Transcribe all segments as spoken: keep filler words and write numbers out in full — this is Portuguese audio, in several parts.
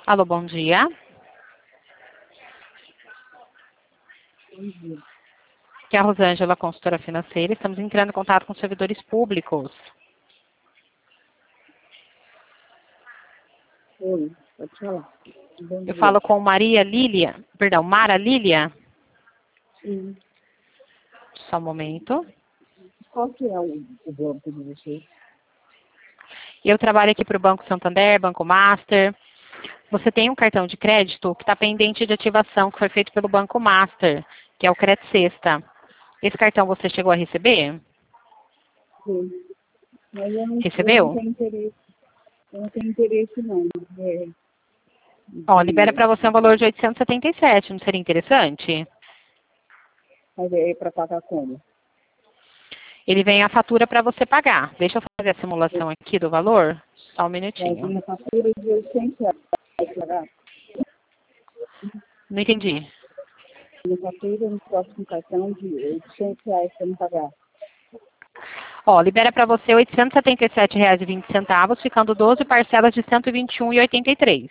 Alô, bom dia. Bom dia. Aqui é a Rosângela, consultora financeira. Estamos entrando em contato com servidores públicos. Oi, pode falar. Bom Eu dia. falo com Maria Lília, perdão, Mara Lília. Sim. Só um momento. Qual que é o, o banco de vocês? Eu trabalho aqui para o Banco Santander, Banco Master. Você tem um cartão de crédito que está pendente de ativação, que foi feito pelo Banco Master, que é o Crédito Sexta. Esse cartão você chegou a receber? Sim. Mas eu não, eu não Recebeu? tenho interesse. Eu não tenho interesse não. É, Ó, libera para de, você um valor de oitocentos e setenta e sete, não seria interessante? mas é para pagar como? Ele vem a fatura para você pagar. Deixa eu fazer a simulação aqui do valor. Só um Vai minutinho. vir a fatura de oitocentos reais para pagar. Não entendi. Minha fatura no próximo cartão de oitocentos reais para me pagar. Ó, libera para você oitocentos e setenta e sete reais e vinte centavos, ficando doze parcelas de cento e vinte e um reais e oitenta e três.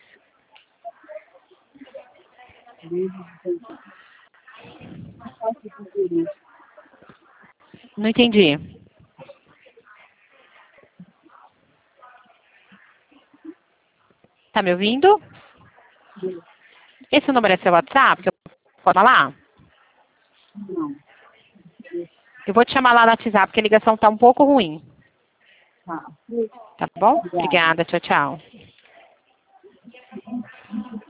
Desde de Qual que é isso? Não entendi. Tá me ouvindo? Esse número é seu WhatsApp? Que eu posso falar? Não. Eu vou te chamar lá no WhatsApp, porque a ligação tá um pouco ruim. Tá. Tá bom? Obrigada. Obrigada. Tchau, tchau.